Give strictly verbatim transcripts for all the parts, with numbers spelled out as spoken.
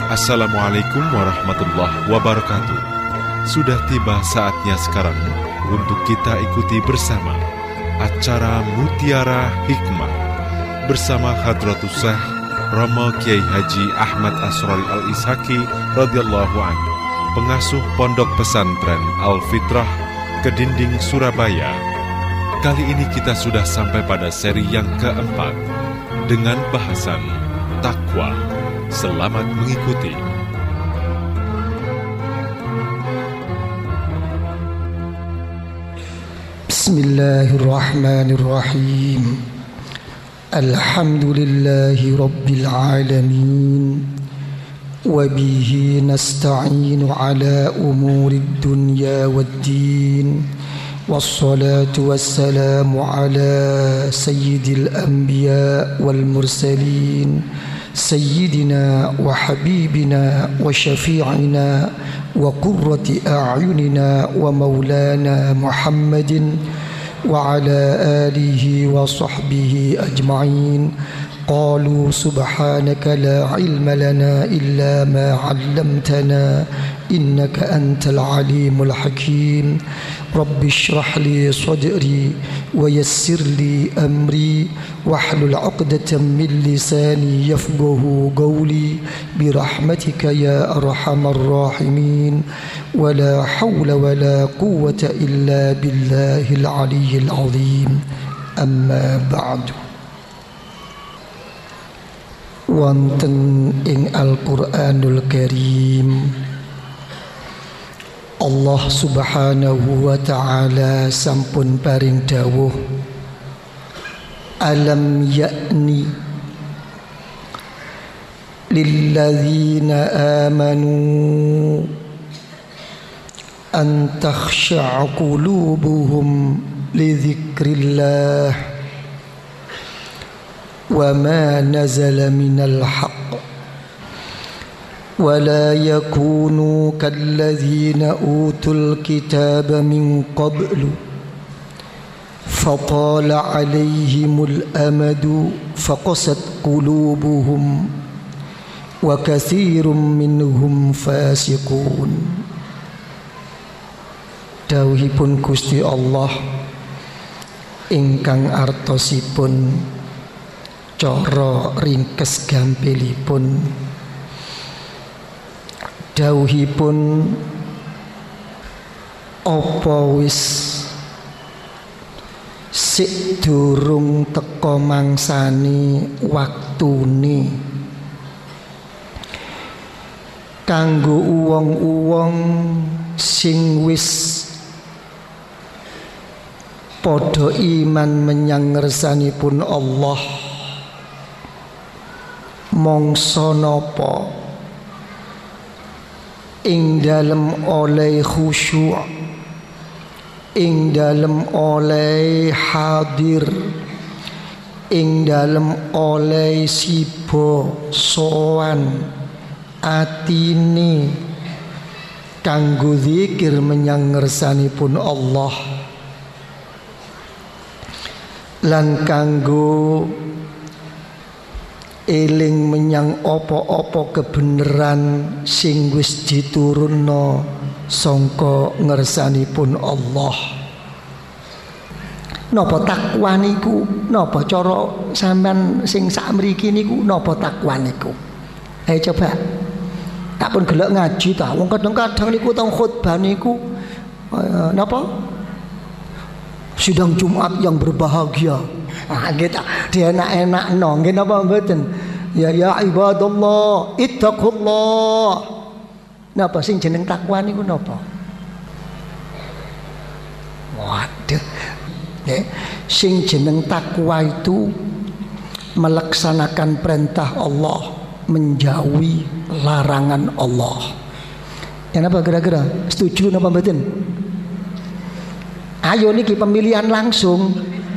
Assalamualaikum warahmatullahi wabarakatuh. Sudah tiba saatnya sekarang untuk kita ikuti bersama acara Mutiara Hikmah bersama Hadratus Syekh Romo Kiai Haji Ahmad Asrori Al-Ishaki radhiyallahu anhu, pengasuh Pondok Pesantren Al-Fitrah Kedinding Surabaya. Kali ini kita sudah sampai pada seri yang keempat dengan bahasan takwa. Selamat mengikuti. Bismillahirrahmanirrahim. Alhamdulillahi rabbil alamin. Wa bihi nasta'inu ala umuri dunya waddin. Wassalatu wassalamu ala sayyidil anbiya wal mursalin. سيدنا وحبيبنا وشفيعنا وقرة أعيننا ومولانا محمد وعلى آله وصحبه أجمعين. قالوا سبحانك لا علم لنا إلا ما علمتنا إنك أنت العليم الحكيم. رب اشرح لي صدري ويسر لي أمري واحلل عقدة من لساني يفقه قولي برحمتك يا أرحم الراحمين. ولا حول ولا قوة إلا بالله العلي العظيم. أما بعد. Wonten ing Al-Qur'anul Karim Allah subhanahu wa ta'ala sampun paring dawuh, alam ya'ni lilladzina amanu an takhsha'a qulubuhum li dzikrillah وما نزل من الحق ولا يكونوا كالذين أوتوا الكتاب من قبل فطال عليهم الأمد فقست قلوبهم وكثير منهم فاسقون. Dawuhipun Gusti Allah ingkang artosipun cara ringkes gampilipun, dawuhipun apa wis sik durung teka mangsane waktune kanggo uwong-uwong sing wis padha iman menyang ngersanipun Allah. Mongso napa ing dalem oleh khusyuk, ing dalem oleh hadir, ing dalem oleh siba sowan atine kanggo zikir menyang ngersanipun Allah lan kanggo eling menyang apa-apa kebenaran sing wis diturunno sangka ngersanipun Allah. Napa takwa niku? Napa cara sampean sing sak mriki niku napa takwa niku? Ayo coba. Tak pun gelek ngaji ta. Wong kadang-kadang niku teng khutbah niku uh, napa? Sidang Jumat yang berbahagia. Ah gitu. Dia enak-enakno nggih napa mboten? Ya ya ibadallah, ittaqullah. Napa sing jeneng takwa niku napa? Waduh. Nggih, sing jeneng takwa itu melaksanakan perintah Allah, menjauhi larangan Allah. Ya napa kira-kira? Setuju napa mboten? Ayo niki pemilihan langsung.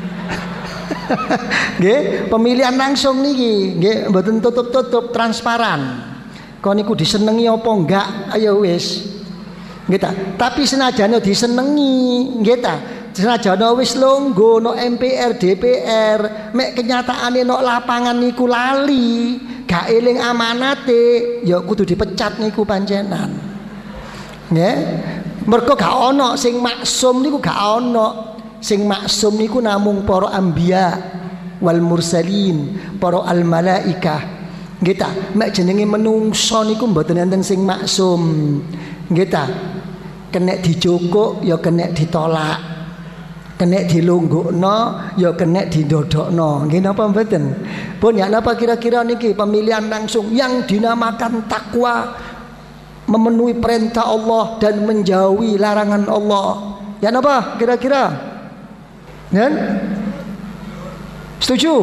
Nggih, pemilihan langsung niki, nggih mboten tutup-tutup, transparan. Kok niku disenengi apa enggak? Ayo wis. Nggih ta? Tapi senajan disenengi, nggih ta? Senajan wis longgo no M P R, D P R, mek kenyataane no lapangan niku lali, gak eling amanate ya kudu dipecat niku pancenan. Nggih. Mergo gak ana sing maksum niku gak ana. Sing maksum niku namung para anbiya wal mursalin, para al malaikah. Nggih ta, mek jenenge menungso niku mboten enten sing maksum. Nggih ta. Kenek dijokok ya kenek ditolak. Kenek dilunggukno ya kenek didodokno. Nggih napa mboten? Pun ya napa kira-kira niki pemilihan langsung yang dinamakan takwa, memenuhi perintah Allah dan menjauhi larangan Allah. Ya napa kira-kira? Kan? Setuju?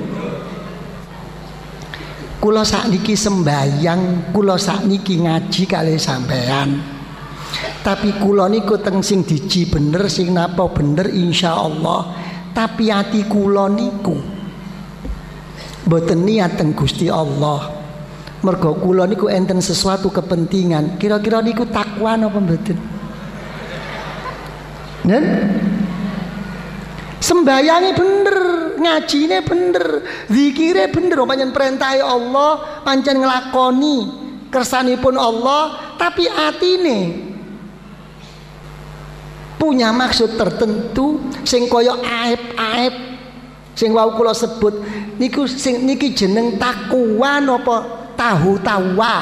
Kula sakniki sembayang, kula sakniki ngaji kali sampean. Tapi kula niku teng sing diji bener, sing napa bener insyaallah. Tapi hati kula niku mboten niat teng Gusti Allah. Mergo kula niku enten sesuatu kepentingan. Kira-kira niku takwa napa mboten? Nen? Sembayange bener, ngajine bener, zikire bener, pancen perintah Allah, pancen nglakoni kersanipun Allah, tapi atine punya maksud tertentu sing kaya aib-aib sing wau kula sebut niku sing niki jeneng takwa napa tahu tawa.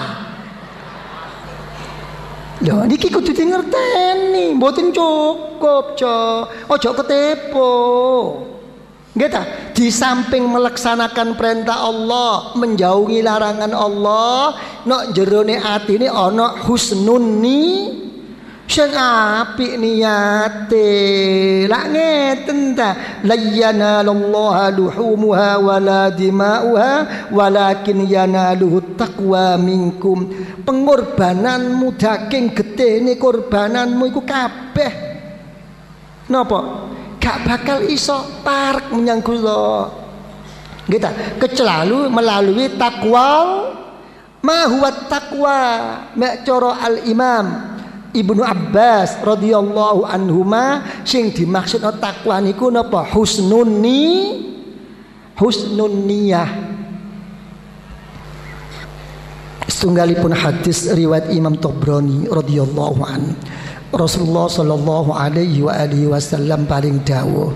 Lho niki kudu dingerteni, mboten cukup, Cok. Aja ketepo. Nggih ta? Di samping melaksanakan perintah Allah, menjauhi larangan Allah, nek jerone atine ana husnun ni sing apik niyate. Lak ngeten ta, la yanalallaha luhumuha wala dima'uha walakin yanaluhu taqwa minkum. Pengorbananmu daging getihne korbananmu iku kabeh napa gak bakal iso parek menyang kula. Nggih ta, kecuali melalui takwa. Ma huwa taqwa? Mek cara Al-Imam Ibnu Abbas radhiyallahu anhuma sing dimaksud takwa niku napa? Husnun ni husnun niyah. Setunggalipun hadis riwayat Imam Tabrani radhiyallahu an. Rasulullah sallallahu alaihi wa alihi wasallam paling dawuh,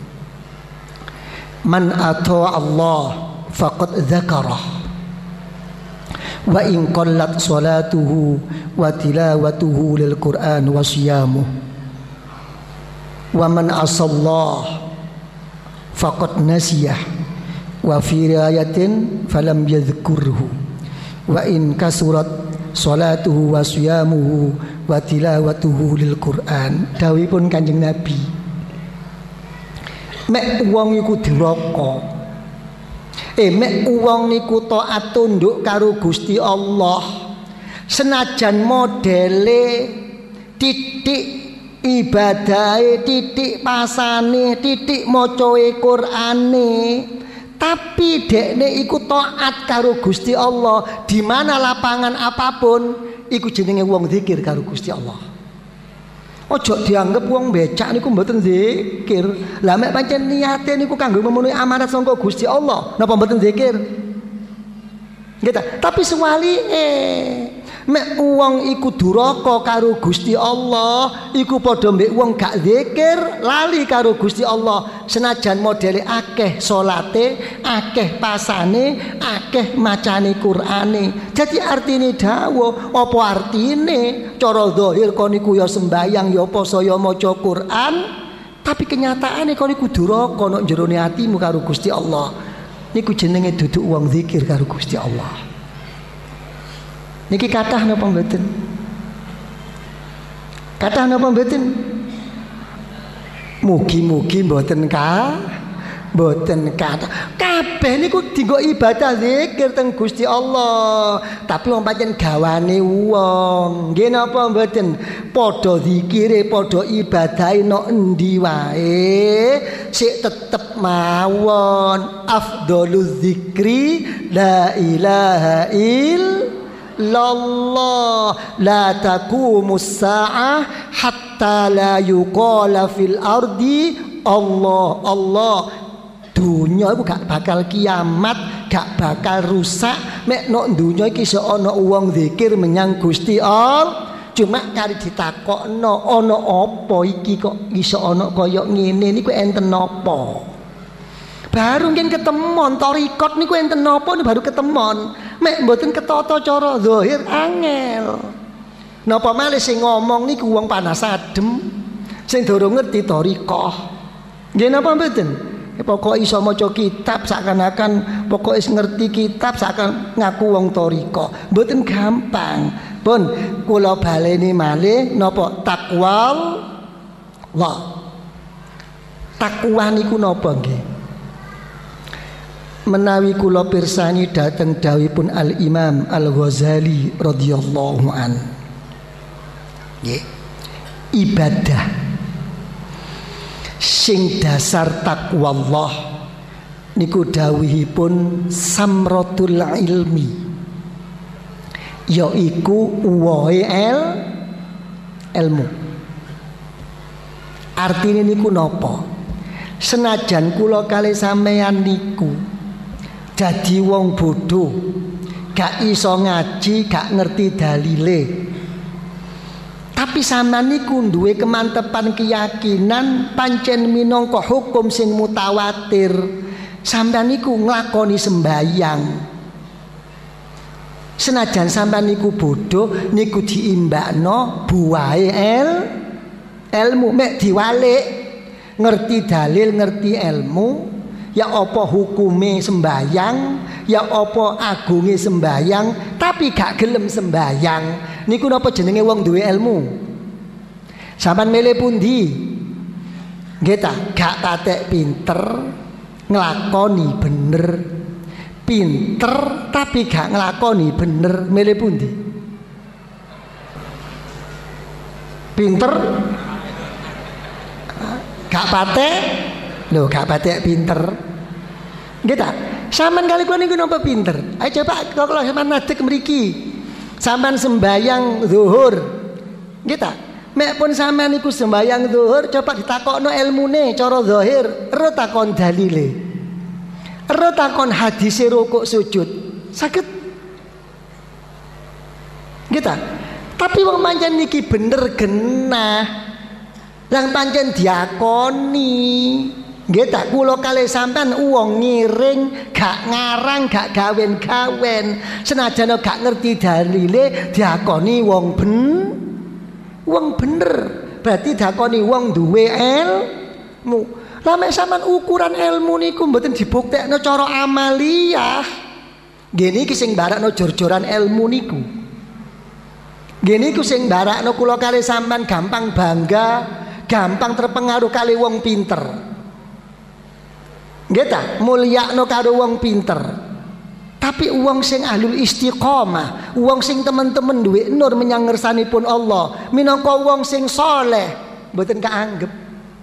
man ata Allah faqad dzakarah wa in qallat salatuhu wa tilawatuhu lil Qur'an wa siyamuh wa man asallah faqad nasiyah wa fi riwayatin falam yadhkurhu wa in kasurat salatuhu wa siyamuhu wa tilawatuhu lil Qur'an. Dawuhipun Kanjeng Nabi, mek wong iku duraka, eh mek wong niku taat tunduk karo Gusti Allah, senajan modele titik ibadahe, titik pasane, titik macae Qur'ane, tapi dekne iku taat karo Gusti Allah di mana lapangan apapun, iku jenenge wong zikir karo Gusti Allah. Ojo dianggap wong becak niku mboten zikir. Lah mek pancen niate niku kanggo memenuhi amanat saka Gusti Allah, napa mboten zikir? Nggih ta? Tapi sewalike mek wong iku duraka karo Gusti Allah, iku padha mbek wong gak zikir, lali karo Gusti Allah. Senajan modele akeh salate, akeh pasane, akeh macane Qur'ane. Jadi artine dawuh, apa artine? Cara zahir kon niku ya sembayang, ya poso, ya maca Qur'an, tapi kenyataane kon niku duraka nek jerone atimu karo Gusti Allah. Niku jenenge duduk wong zikir karo Gusti Allah. Niki kathah napa mboten? Kathah napa mboten? Mugi-mugi mboten ka, mboten kathah. Kabeh niku dienggo ibadah zikir teng Gusti Allah. Tapi wong pancen gawane wong. Nggih napa mboten? Padha zikire, padha ibadahe nok endi wae, sik tetep mawon afdhaluz zikri la ilaha illallah. Lallah la taqumus sa'ah hatta la yuqala fil ardi Allah Allah. Dunia itu gak bakal kiamat, gak bakal rusak mek nok donya iki iso ana wong zikir menyang Gusti Allah. Cuma kari ditakokno ana apa iki kok iso ana kaya ngene niku enten napa? Baru ngen ketemon torikot niku enten napa baru ketemon. Mek mboten ketata cara zahir angel. Napa malih sing ngomong niku wong panas adem sing durung ngerti torikoh. Nggih napa mboten? Pokok iso maca kitab seakan-akan pokok is ngerti kitab seakan ngaku wong torikoh. Mboten gampang. Pun kula baleni malih napa takwal Allah. Takwa niku napa nggih? Menawi kula pirsani dhateng dawuhipun Al Imam Al Ghazali radhiyallahu an. Nggih. Ibadah sing dasar takwa Allah niku dawuhipun samratul ilmi. Yaiku uwohe el ilmu. Artine niku napa? Senajan kula kali sampeyan niku dadi wong bodoh, gak iso ngaji, gak ngerti dalile. Tapi sampeyan niku duwe kemantepan keyakinan pancen minangka hukum sing mutawatir. Sampeyan niku nglakoni sembayang. Senajan sampean niku bodoh niku diimbakno buahe el ilmu mek diwalik ngerti dalil ngerti ilmu ya apa hukume sembayang ya apa agunge sembayang tapi gak gelem sembayang niku napa jenenge wong duwe ilmu. Sampean milih pundi? Nggih ta, gak patek pinter nglakoni bener. Pinter tapi gak nglakoni bener, milih pundi? Pinter gak patek lho, gak patek pinter. Nggih ta? Sampeyan kali kula niku napa pinter? Ayo coba kalau sampean nadek mriki. Sampeyan sembayang zuhur. Nggih ta? Mek pun sampeyan niku sembayang zuhur coba ditakokno ilmune cara zahir, ero takon dalile. Ero takon hadise rukuk sujud. Saged. Nggih ta? Tapi wong pancen niki bener genah. Lang pancen diakoni. Nggih ta, kula kalih sampean wong ngiring, gak ngarang, gak gawen-gawen. Senajan gak ngerti dalile diakoni wong ben wong bener. Berarti diakoni wong duwe ilmu. Lah mek sampean ukuran ilmu niku mboten dibuktekno cara amaliyah. Nggih niki sing barakno jor-joran ilmu niku. Nggih niku sing barakno kula kalih sampean gampang bangga, gampang terpengaruh kali wong pinter. Nggih ta, mulyakno karo wong pinter. Tapi wong sing ahlul istiqomah, wong sing temen-temen duwe nur menyang ngersanipun Allah, minangka wong sing saleh, mboten kaanggep.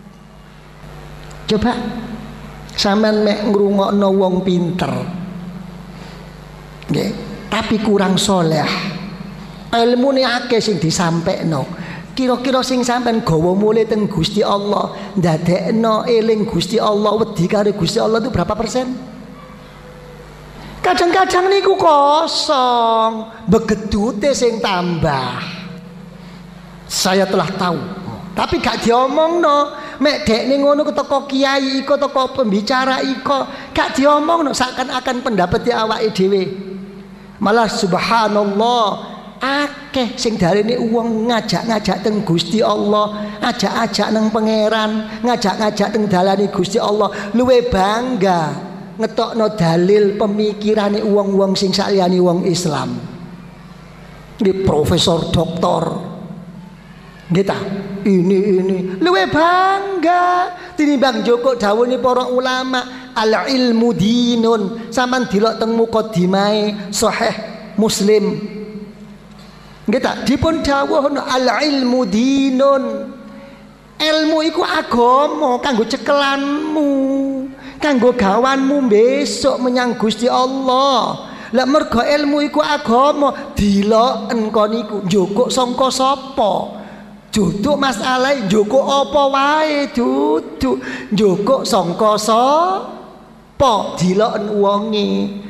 Coba sampean mek ngrungokno wong pinter. Nggih, tapi kurang saleh. Ilmune akeh sing disampekno. Kira-kira sing sampean gawa mulih teng Gusti Allah, ndadekno eling Gusti Allah, wedi karo Gusti Allah itu berapa persen? Kadang-kadang niku kosong, begedute sing tambah. Saya telah tahu, tapi gak diomongno. Mek dekne ngono ketoko kiai iko toko pembicara iko gak diomongno seakan-akan pendapat di awake dhewe. Malah subhanallah akeh sing darene wong ngajak-ngajak teng Gusti Allah, ajak-ajak nang pangeran, ngajak-ngajak teng dalane Gusti Allah, luwe bangga ngetokno dalil pemikirane wong-wong sing saliyane wong Islam. Nggih profesor doktor. Nggih ta? Ini ini luwe bangga tinimbang joko dawuhne para ulama al ilmu dinun. Sampeyan delok teng mukadimahe Sahih Muslim. Nggih ta? Dipun dawuhna al ilmu dinun. Ilmu iku agama kanggo cekelanmu, kanggo gawanmu besok menyang Gusti Allah. Lah mergo ilmu iku agama, diloken kon iku njukuk sangka sapa? Juduk masalah njukuk apa wae duduk njukuk sangka sapa? Diloken wonge.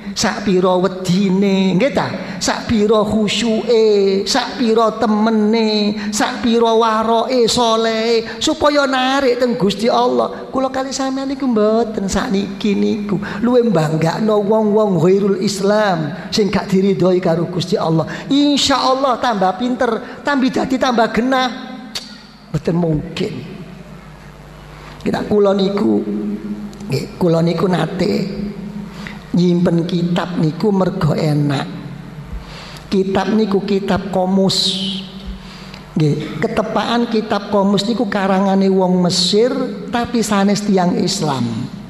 sak pira wedine, nggih ta? Sak pira khusyuke, sak pira temene, sak pira waroke saleh supaya narik teng Gusti Allah. Kula kali sampeyan niku mboten sakniki niku luwih banggakno wong-wong ghairul Islam sing gak diridhoi karo Gusti Allah. Insyaallah tambah pinter, tambah dadi tambah genah. Mboten mungkin. Kita kula niku nggih, kula niku nate nyimpen kitab niku mergo enak. Kitab niku kitab komus. Nggih, ketepaan kitab komus niku karangane wong Mesir tapi sanes tiyang Islam.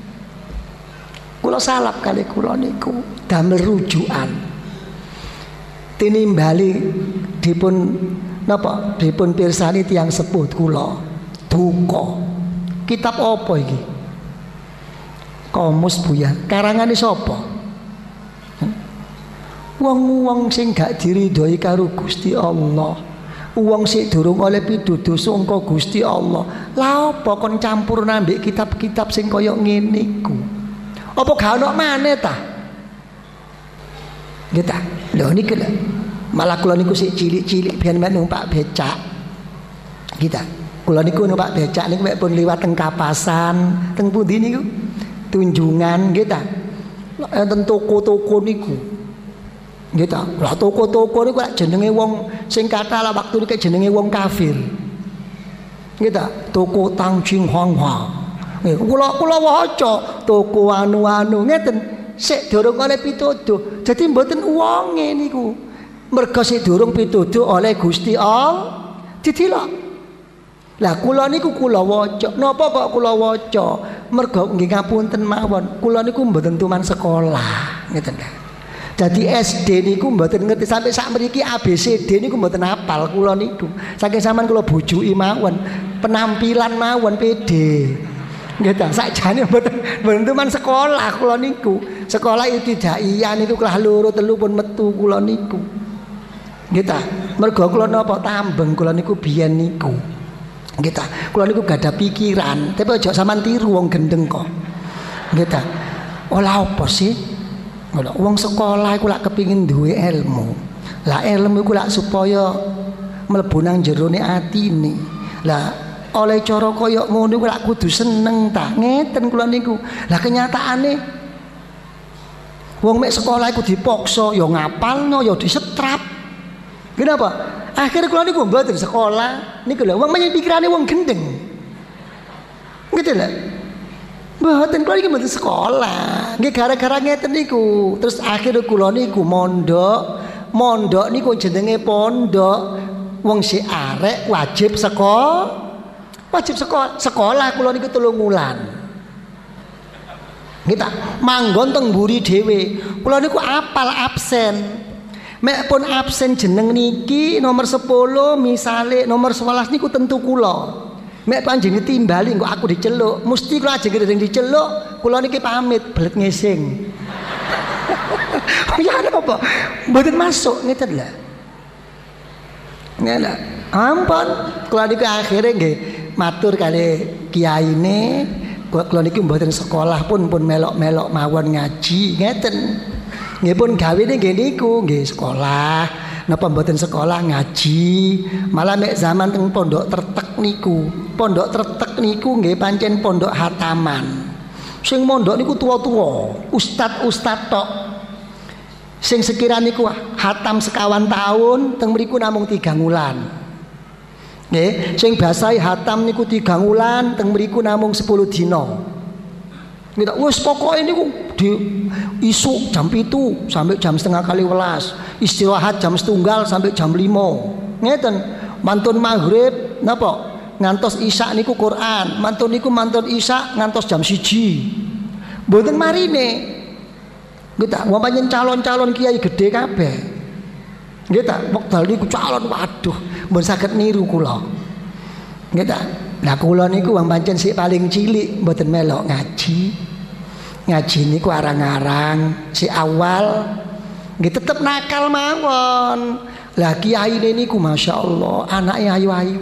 Kula salap kali kula niku damel rujukan. Tinimbali dipun napa? Dipun pirsani tiyang sepuh kula. Duka. Kitab apa iki? Komus Buya, karangane sapa? Wong-wong sing gak diridhoi karo Gusti Allah, wong sing durung oleh pituduh sangka Gusti Allah. Lah apa kon campur nambik kitab-kitab sing kaya ngene iku? Apa gak ono maneh ta? Nggih ta? Lho niki lho. Malah kula niku sik cilik-cilik biyen men numpak becak. Kita. Kula niku numpak becak niku mek pun liwat teng Kapasan, teng pundi niku? Tunjungan nggih ta. Enten toko-toko niku. Nggih ta. Lah toko-toko niku lak jenenge wong sing kathah lah waktu niku jenenge wong kafir. Nggih ta. Toko Tang Jing Huang Hua. Nggih, kula kula waca toko anu-anu ngeten sik durung oleh pituduh. Jadi mboten wonge niku. Mergo sik durung pituduh oleh Gusti Allah ditilok. Lah kula niku kula waca. Napa kok kula waca? Mergo nggih ngapunten mawon, kula niku mboten tuman sekolah, ngeten lho. Dadi S D niku mboten ngerti sampai sak mriki A B C D niku mboten hafal kula niku. Saking sampean kula bojoki mawon, penampilan mawon pede. Nggih ta, sakjane mboten mboten tuman sekolah kula niku. Sekolah ibtidaiyah niku kelas loro telu pun metu kula niku. Nggih ta. Mergo kula napa tambeng kula niku biyen niku. Nggih ta. Kula niku gak ada pikiran, tapi aja sampean tiru wong gendeng kok. Nggih ta. Ola apa sih? Ngono, wong sekolah iku lak kepingin duwe ilmu. Lah ilmu iku lak supaya mlebu nang jerone atine. Lah oleh cara kaya ngono iku lak kudu seneng ta. Ngeten kula niku. Lah kenyataane wong mek sekolah iku dipaksa ya ngapalno ya disetrap. Kenapa? Akhirnya kula niku mboten sekolah niku lho wong menyang pikirane wong gendeng. Gitu lho. Mboten kula niku mboten sekolah. Nggih gara-gara ngeten niku. Terus akhirnya kula niku mondok. Mondok niku jenenge pondok. Wong si arek wajib sekolah. Wajib sekolah. Sekolah kula niku telung wulan. Nggih ta? Manggon teng mburi dhewe. Kula niku apal absen. Mek pun absen jeneng niki nomor sepuluh misale nomor sebelas niku tentu kula. Mek panjenengan timbali kok aku diceluk, mesti kula ajeng gedeng diceluk, kula niki pamit belet ngesing. Ya apa? Mboten masuk ngeten lho. Ngene. Ampun, kula niki akhire nggih matur kali kiyaine, kula niki mboten sekolah pun pun melok-melok mawon ngaji ngeten. Nggih pun gawene nggih niku nggih sekolah, napa mboten sekolah ngaji, malah mek zaman teng pondok Tretek niku. Pondok Tretek niku nggih pancen pondok hataman. Sing mondok niku tua-tua, ustad-ustad tok. Sing sekirane niku hatam sekawan tahun teng mriku namung tiga wulan. Nggih, sing basahi hatam niku tiga wulan teng mriku namung sepuluh dina. Kita wis pokoke niku di isuk jam pitu sampai jam setengah kali welas, istirahat jam setunggal sampai jam lima. Ngeten, mantun maghrib napa? Ngantos isya niku Quran, mantun niku mantun isya ngantos jam siji. Mboten marine. Kita wong pancen calon-calon kiai gede kabeh. Nggih ta, wekdal niku calon waduh, mboten saged niru kula. Nggih ta. Lah kula niku wong pancen sik paling cilik mboten melok ngaji. Ngaji niku arang-arang si awal nggih tetep nakal mawon. Lah kiyaine niku masyaallah anake ayu-ayu.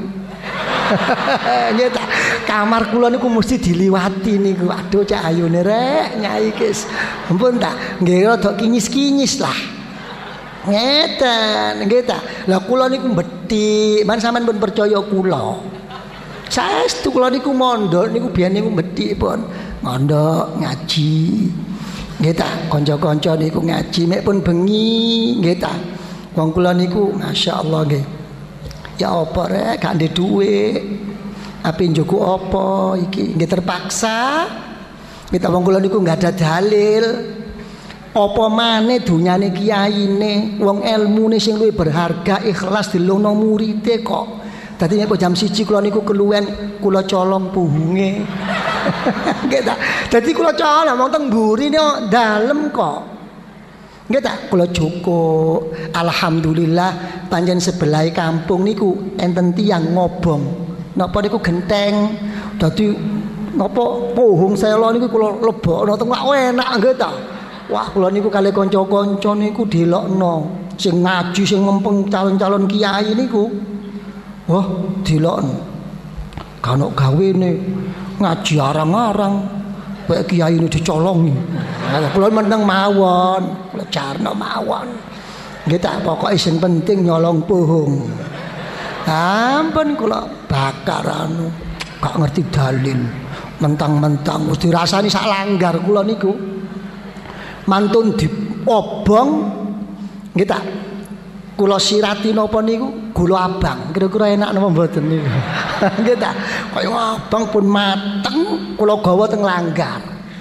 Nggih ta. Kamar kula niku mesti diliwati niku. Aduh cak ayune rek Nyai Kis. Ampun ta. Nggih rada kinyis-kinyis lah. Ngeten nggih ta. Lah kula niku mbethik, man sampean pun percaya kula. Saestu kula niku mondok niku biyen niku mbethik pun. Mondok ngaji. Nggih ta, kanca-kanca niku ngaji mek pun bengi nggih ta. Wong kula niku masyaallah nggih. Ya apa rek gak ndek dhuwit. Ape njogo apa iki? Nggih terpaksa. Kita wong kula niku enggak ada dalil. Apa maneh dunyane kiyaine, wong elmune sing luwih berharga ikhlas dilungno murite kok. Dadi nek jam siji kula niku keluwen kula colong puhunge. Nggih ta. Dadi kula colong wong teng mburine dalem kok. Nggih ta, kula cukup. Alhamdulillah panjen sebelah kampung niku enten tiyang ngobong. Napa niku genteng. Dadi napa pohong sela niku kula lebokno teng enak nggih ta. Wah kula niku kalih kanca-kanca niku dilokno. Sing ngaji sing ngempeng calon-calon kiai niku. Wah, dilokno. Kanok gawene ngaji arang-arang. Baik kiai ini dicolongi. Kula meneng mawon, kula jarno mawon. Nggih tak pokoke sing penting nyolong pohong. Ampun kula bakar anu, gak ngerti dalil. Mentang-mentang mesti dirasani sak langgar kula niku. Mantun diobong nggih tak kula sirati napa niku gula abang. Kira-kira enak napa mboten niku. Nggih ta. Kaya abang pun mateng kula gawa teng langgar.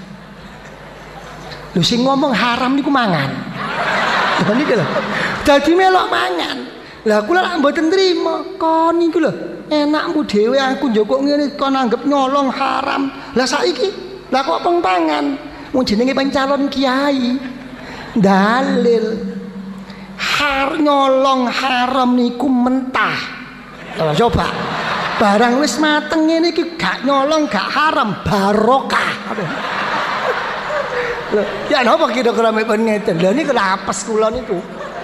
Lho sing ngomong haram niku mangan. Lha niku lho. Dadi melok mangan. Lah kula lak mboten trima. Kon niku lho, enakmu dhewe aku njokok ngene kon anggap nyolong haram. Lah saiki lah kok peng pangan. Wong jenenge pencalon kiai. Dalil har nyolong haram niku mentah. Lah coba. Barang wis mateng ngene iki gak nyolong gak haram barokah. Lho, ya napa kira-kira mepun ngeten. Lha niku lapes kula niku.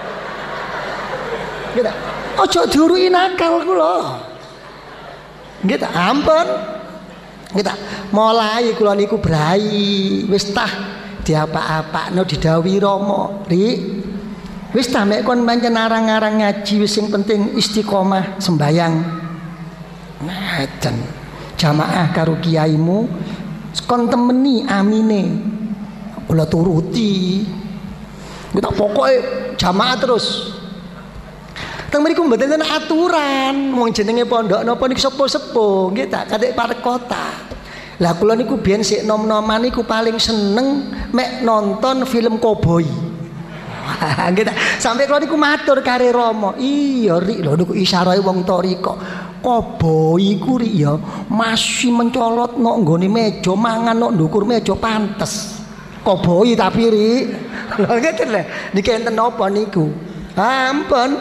Nggih ta? Aja diuruki nakal kula. Nggih ta? Ampun. Nggih ta? Mulai kula niku brai wis tah diapa-apakno didhawuhi Rama. Ri wis ta mek kon pancen arang-arang ngaji wis sing penting istiqomah sembayang. Ngeten. Jamaah karo kiaimu kon temeni amine. Kula turuti. Kita pokoke jamaah terus. Teng mriku mboten ana aturan. Wong jenenge pondok napa niku sepo-sepo, nggih tak kadek parek kota. Lah kula niku biyen sik nom-noman niku paling seneng mek nonton film koboi. Nggih tak sampai kula niku matur kare Rama. Iya rik lho niku isyarahe wong toriko. Koboi ku rik ya masih mencolot nok nggone meja mangan nok ndukur meja pantes. Koboi tapi ri lho ngeten lho niki enten napa niku ampun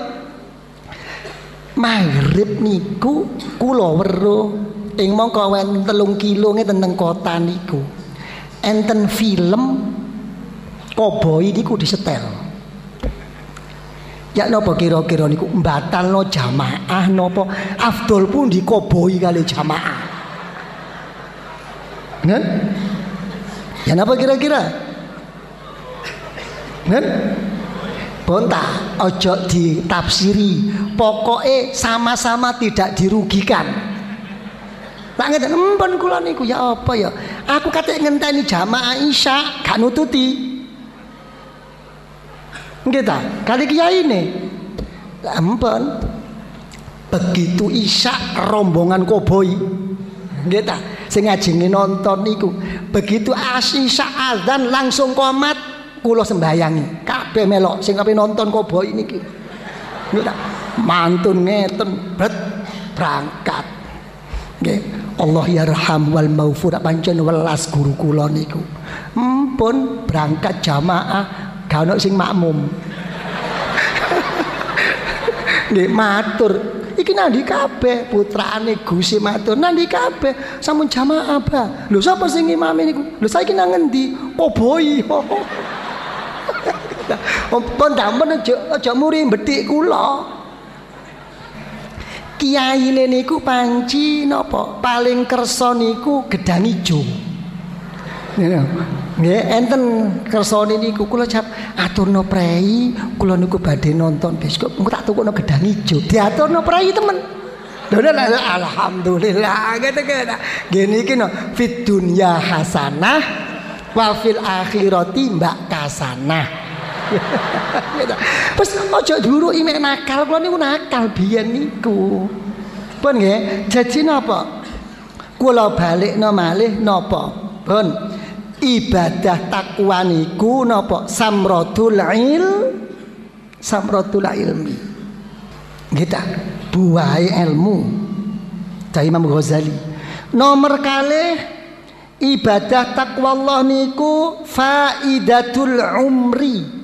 maghrib niku kula weruh ing mongko wenten telung kilo ngeten teng kota niku enten film koboi niku disetel ya napa kira-kira niku mbatalno jamaah napa afdol pundi koboi kali jamaah ngen ya napa kira-kira? Nen? Bonta, ojo ditafsiri. Pokoknya sama-sama tidak dirugikan. Lah ngeten empun kula niku ya apa ya? Aku kate ngenteni jamaah Isya gak nututi. Nggih ta? Kali kiyaine. Lah empun. Begitu Isya rombongan koboi. Nggih ta? Sing ngajenge nonton niku begitu asisa azan langsung komat kula sembayangi kabeh melok sing ape nonton koboi niki nggih ta mantun ngeten bret berangkat nggih Allah yarham wal maghfur pancen welas guru kula niku empun berangkat jamaah gak ono sing makmum nggih matur iki nandi kabeh putrane Gusti matur nandi kabeh sampun jamaah apa lho sapa sing imame niku lho saiki nang ngendi koboi pun dampen aja aja muri mbethik kula kiyaine niku panci napa paling kersa niku gedang ijo. Nggih enten kersane niku kula jap aturno prei kula niku badhe nonton bioskop engko tak tukokno gedang ijo. Diaturno prei temen. Alhamdulillah ngene-ngene. Ngene iki no fid dunya hasanah wa fil akhirati mbak kasanah. Terus aja diuruki mek nakal, kula niku nakal biyen niku. Pun nggih, jadi napa? Kula balikno malih napa? Pun ibadah takwa niku napa? Samratul il samratul ilmi. Kita buahe ilmu. Cah Imam Ghazali. Nomor kalih ibadah takwa Allah niku faidatul umri.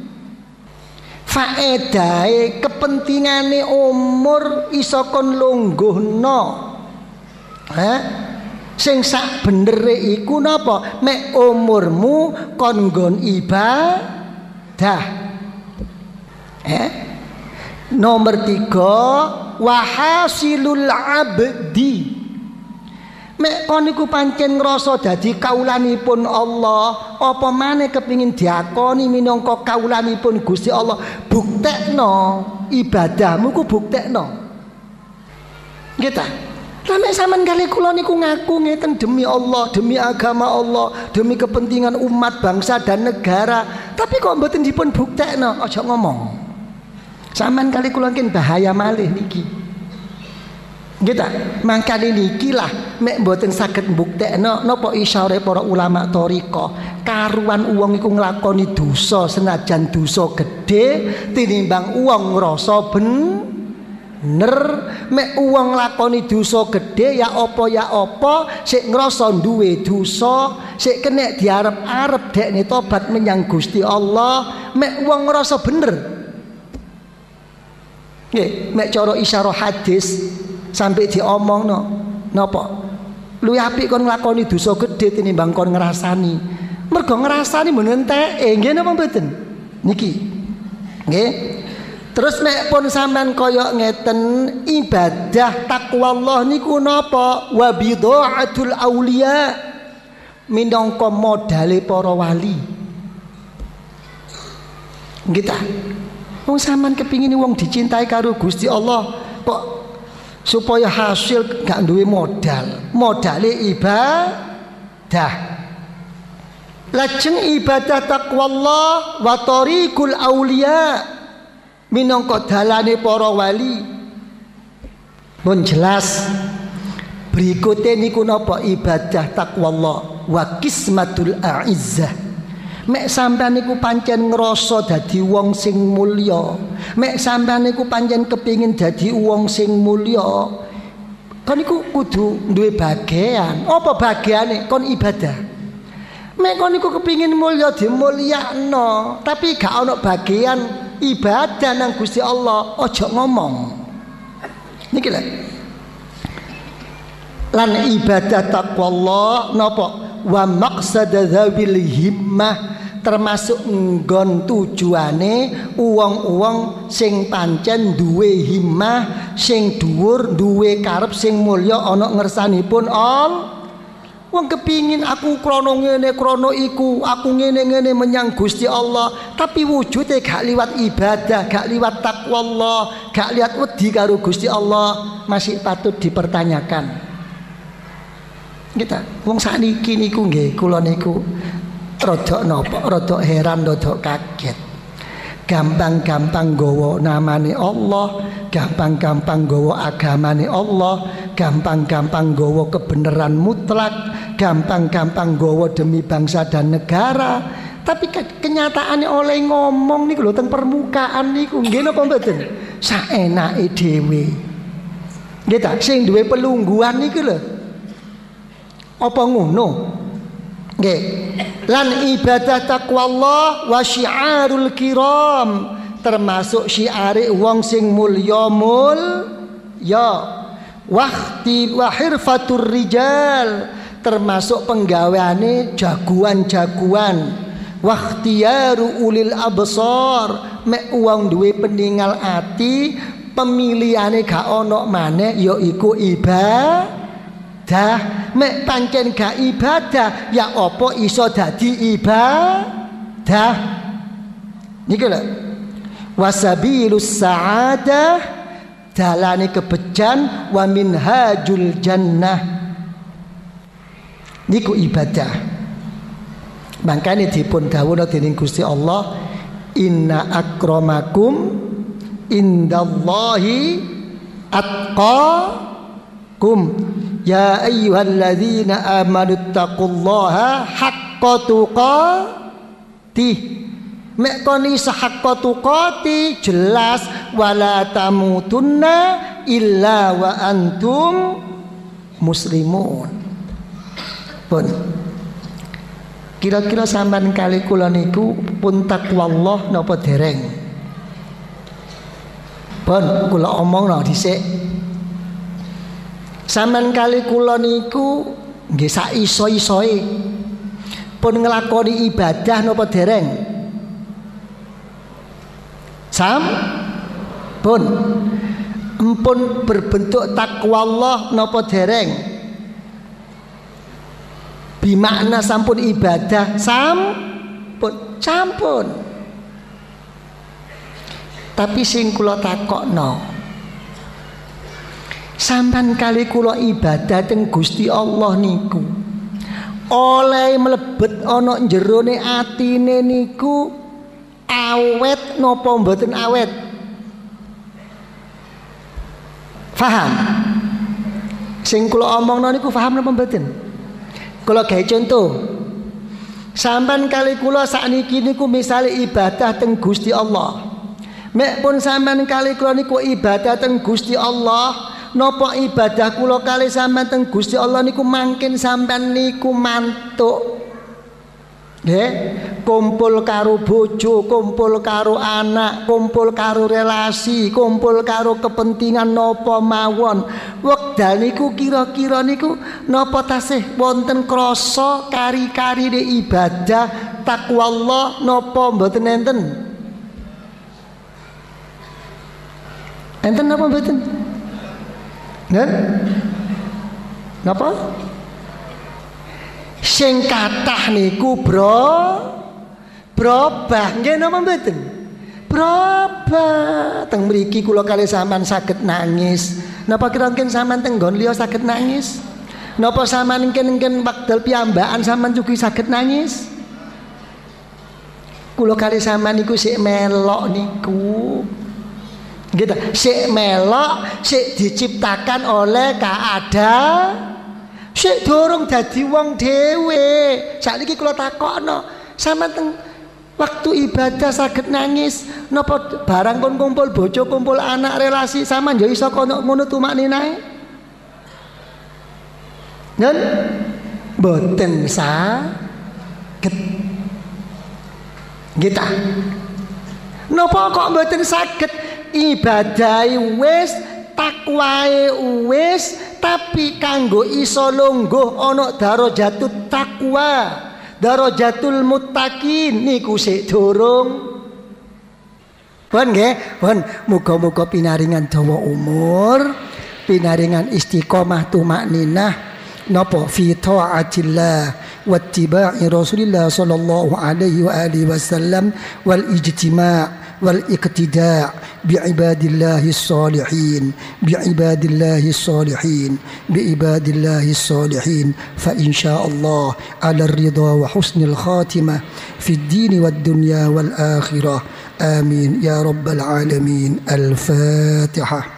Faedahe kepentingane umur iso kon lungguhno. Hah? Sing sak benere iku napa? Mek umurmu kon nggon ibadah. Eh? Nomor tiga wahasilul abdi. Mek kon niku pancen ngrasa dadi kaulanipun Allah, apa maneh kepingin diakoni minangka kaulanipun Gusti Allah, buktekno ibadahmu ku buktekno. Nggih ta? Lah mek sampean kali kula niku ngaku ngeten demi Allah, demi agama Allah, demi kepentingan umat, bangsa dan negara, tapi kok mboten dipun buktekno, aja ngomong. Sampean kali kula mungkin bahaya malih niki. Kita mangkane niki lah mek mboten saged mbuktekno napa isyare para ulama thariqah karuan wong iku nglakoni dosa senajan dosa gedhe tinimbang wong ngrasa bener. Mek wong nglakoni dosa gedhe ya apa ya apa sik ngrasa duwe dosa sik kena diarep-arep dekne tobat menyang Gusti Allah, mek wong ngrasa bener. Nggih, mek cara isyarah hadis sampai diomongno napa luwih apik kon nglakoni dosa gedhe tinimbang kon ngrasani. Mergo ngrasani mboten enteke nggih napa mboten niki nggih. Terus nek pun sampean kaya ngeten ibadah takwa Allah niku napa wa bidha'atul auliya minangka modale para wali. Nggih ta? Wong sampean kepingin wong dicintai karo Gusti Allah kok supaya hasil gak duwe modal, modale ibadah. Lajeng ibadah takwa Allah wa tariqul auliya minangka dalane para wali. Mun jelas berikute niku napa ibadah takwa Allah wa qismatul a'izzah. Mek sampean niku pancen ngrasa dadi wong sing mulya, mek sampean niku pancen kepingin dadi wong sing mulya, kon niku kudu duwe bagian. Apa bagiane? Kon ibadah. Mek kon niku kepingin mulya dimulyakno, tapi gak ana bagian ibadah nang Gusti Allah, aja ngomong. Niki lho. Lan ibadah takwa Allah napa? Wa maqsad dzabil himmah, termasuk nggon tujuane uwong-uwong sing pancen duwe himmah sing dhuwur, duwe karep sing mulya ana ngersanipun Allah. Wong kepingin aku krana ngene krana iku, aku ngene-ngene menyang Gusti Allah, tapi wujude gak liwat ibadah, gak liwat takwa Allah, gak liwat wedi karo Gusti Allah, masih patut dipertanyakan. Kita wong sakniki niku nggih kula niku rada napa rada heran rada kaget. Gampang-gampang nggawa namane Allah, gampang-gampang nggawa agamane Allah, gampang-gampang nggawa kebenaran mutlak, gampang-gampang nggawa demi bangsa dan negara. Tapi kenyataannya oleh ngomong niku lho teng permukaan niku nggih napa mboten? Saenake dhewe. Nggih ta, sing duwe pelungguhan niku lho. Apa ngono? Nggih. Lan ibadah takwa Allah wa syiarul kiram, termasuk syiare wong sing mulya mul ya. Wahti wa hirfatur rijal, termasuk penggaweane jagoan-jagoan. Wahtiyaru ulil absar, mek wong duwe peninggal ati pemilihane gak ono maneh ya iku ibadah. Mek pancen gak ibadah ya apa iso dadi ibadah. Niku lho. Wasabilus sa'adah, dalane kebejan, wa minhajul jannah. Niku ibadah. Makanya dipun dawuhna dening Gusti Allah, inna akramakum indallahi atqakum ya ayyuhalladzina amanu taqullaha haqqa tuqatih. Mek kon isa haqqa tuqati jelas wala tamutunna illa wa antum muslimun. Pun kira-kira sampean kali kula niku pun takwallah napa dereng? Pun kula omongno dhisik. Sampean kali kula niku nggih sak iso-isoe pun nglakoni ibadah napa dereng? Sam pun empun berbentuk takwallah napa dereng? Bimakna sampun ibadah sampun sampun. Tapi sing kula takokno, sampean kali kula ibadah teng Gusti Allah niku oleh mlebet ana jerone atine niku awet napa mboten awet? Faham? Sing kula omongno niku paham napa mboten? Kula gawe contoh. Sampean kali kula sakniki niku misale ibadah teng Gusti Allah. Mek pun sampean kali kula niku ibadah teng Gusti Allah, napa ibadah kula kali sampean teng Gusti Allah niku mangkin sampean niku mantuk. Nggih, kumpul karo bojo, kumpul karo anak, kumpul karo relasi, kumpul karo kepentingan napa mawon. Wekdal niku kira-kira niku napa tasih wonten krasa kari-karine ibadah takwallah napa mboten enten? Enten napa mboten? Nggih? Napa? Sing kathah niku bro brobah nggih napa mboten? Brobah. Teng mriki kula kali sampean saged nangis. Napa kira-kira sampean teng nggon liya saged nangis? Napa sampean engken-engken wekdal piyambakan sampean juga saged nangis? Kula kali sampean niku sik melok niku. Gitu, sik melok, sik diciptakan oleh keadaan. Sik dorong dadi wong dhewe. Sakniki kula takokno, sampean teng waktu ibadah saged nangis, napa barang kon kumpul bojo, kumpul anak, relasi sampean yo iso kono ngono tumakninae? Ngen boten saged. Gitu. Napa kok mboten saged? Ibadahe wis, takwae wis, tapi kanggo iso lungguh ana darajatut takwa, darajatul muttaqin niku sik durung. Pun nggih, pun muga-muga pinaringan dawa umur, pinaringan istiqomah tumakninah napa fi taatillah wattiba'i Rasulillah sallallahu alaihi wa alihi wasallam wal ijtima' والاقتداء بعباد الله الصالحين بعباد الله الصالحين بعباد الله الصالحين فإن شاء الله على الرضا وحسن الخاتمة في الدين والدنيا والآخرة آمين يا رب العالمين. الفاتحة.